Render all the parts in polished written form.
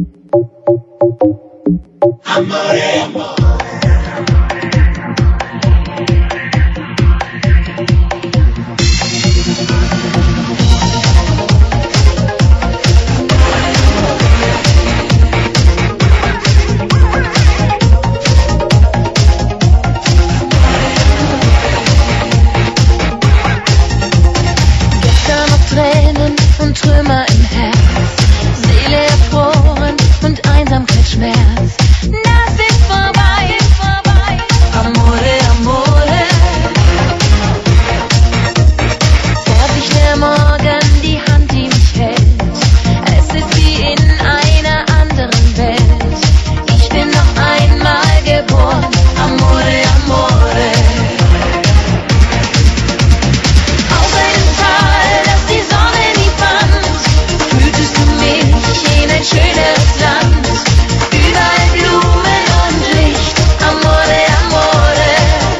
Amore, amore. Trümmer im Herz, Seele erfroren und Einsamkeit Schmerz. Das ist vorbei, Amore, amore. Zärtlich der Morgen die Hand, die mich hält. Es ist wie in einer anderen Welt. Ich bin noch einmal geboren, Amore, amore. Auf einem Tal, das die Sonne nie fand, fühltest du mich in ein schöneres Land. Überall Blumen und Licht, Amore, amore.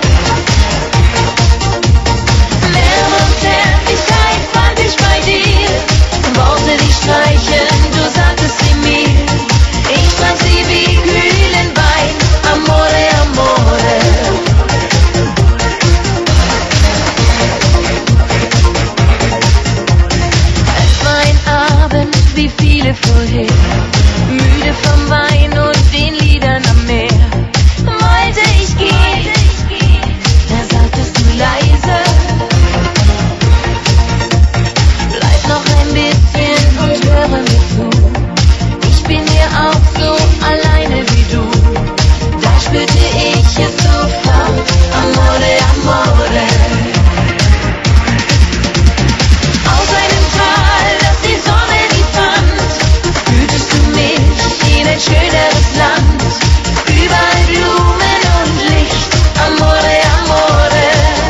Wärme und Zärtlichkeit fand ich bei dir. Worte, die streichen, du sagtest sie mir. Ich trank sie wie kühlen Wein, Amore, amore. Es war ein Abend wie viele vorher, müde vom Wein und den Liedern am Meer. Wollte ich gehen, da sagtest du leise, bleib noch ein bisschen und höre mir zu. Ich bin hier auch so alleine wie du. Da spürte ich es sofort, Amore, amore. Auf einem Tal, das die Sonne nie fand, fühltest du mich in ein schöneres Land. Überall Blumen und Licht, Amore, amore.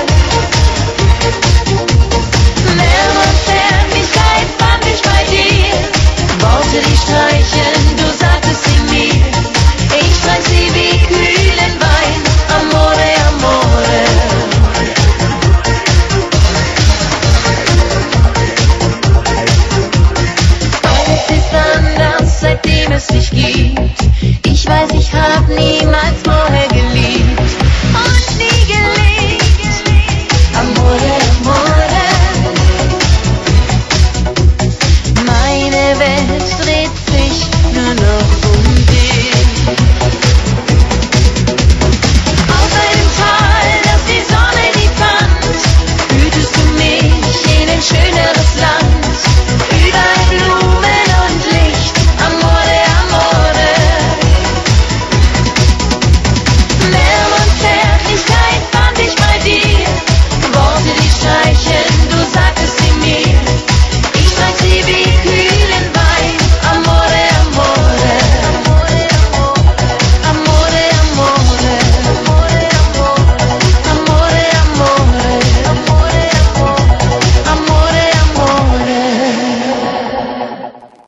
Wärme und Zärtlichkeit fand ich bei dir. Worte, die streichen, du sagtest sie mir. Ich trank sie wie kühlen Wein, Amore, amore. Alles ist anders, seitdem es dich gibt. Ich weiß, ich hab niemanden